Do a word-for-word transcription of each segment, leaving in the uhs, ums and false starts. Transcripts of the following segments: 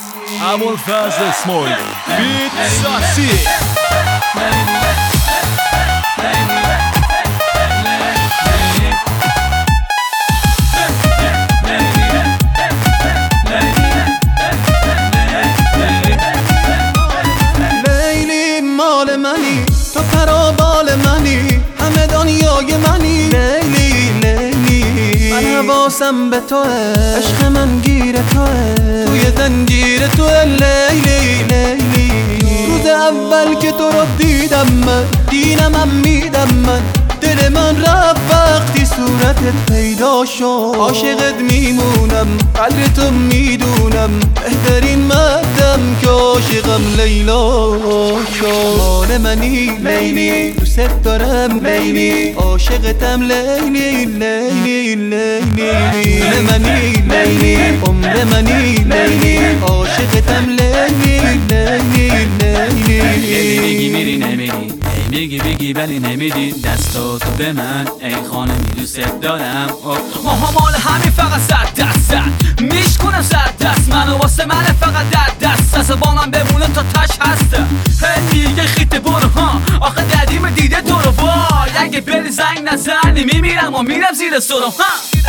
ابوالفضل اسماعیلی بیت ساسی. لیلی مال منی، تو پرابال منی، همه دنیای منی. لیلی لیلی من حواسم به توه، عشق من گیر توه، توی زنجیر توه. لیلی لیلی روز اول که تو رو دیدم من، دینم میدم من، دل من رفت وقتی صورتت پیدا شد. عاشقت میمونم، قدر تو میدونم، بهترین مردم که عاشقم لیلا شد. مال منی لیلی، دوست دارم لیلی، عاشقتم لیلی لیلی لیلی. مال منی لیلی، عمر منی لیلی، عاشقتم لیلی لیلی لیلی. میگی میری نمیری، میگی بگی ولی نمیدی دستاتو به من، ای خانمی دوست دارم. ماها مال همین فقط صد دست صد میشکنم صد دست، منو واسه من فقط در دست اصلا با من بمونه تا تش هسته. هی دیگه خیت برو ها، آخه ددیم دیده تو رو وای، اگه بری زنگ نزنی میمیرم و میرم زیر سرم ها.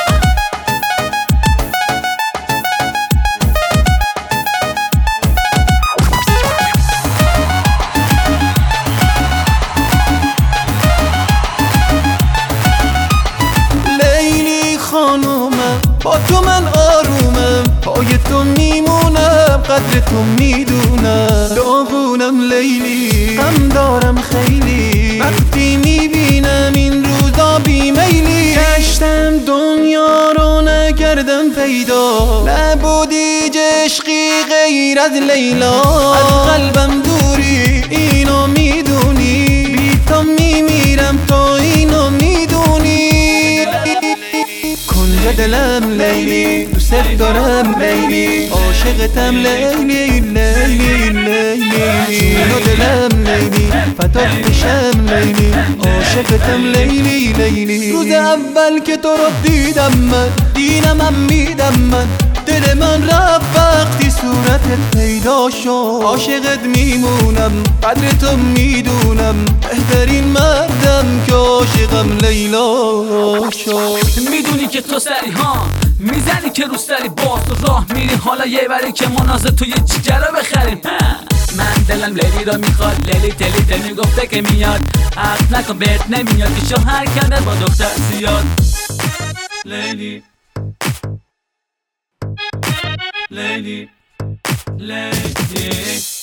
با تو من آرومم، پای تو میمونم، قدر تو میدونم. داغونم لیلی، غم دارم خیلی، وقتی میبینم این روزا بیمیلی. گشتم دنیا رو نکردم پیدا، نبودی عشقی غیر از لیلا. از قلبم دوری اینو میدونی، بی تو میمیرم تو اینو میدونی. کنج دلم لیلی، دوست دارم لیلی، عاشقتم لیلی لیلی لیلی. جون و دلم لیلی، فدات بشم لیلی، عاشقتم لیلی لیلی. روز اول که تو رو دیدم من، دینم میدم من، دل من رفت وقتی صورتت پیدا شد. عاشقت میمونم، قدر تو میدونم، بهترین مردم که عاشقم لیلا شد. میدونی که تو سری ها میزنی که رو سری باز تو راه میری، حالا یه بری که منازه تو یه جیگر رو بخریم. من دلم لیلی رو میخواد، لیلی تلی تل میگفته که میاد، عقل نکن بهت نمیاد که شوهر کرده با دختر زیاد. لیلی لیلی لیلی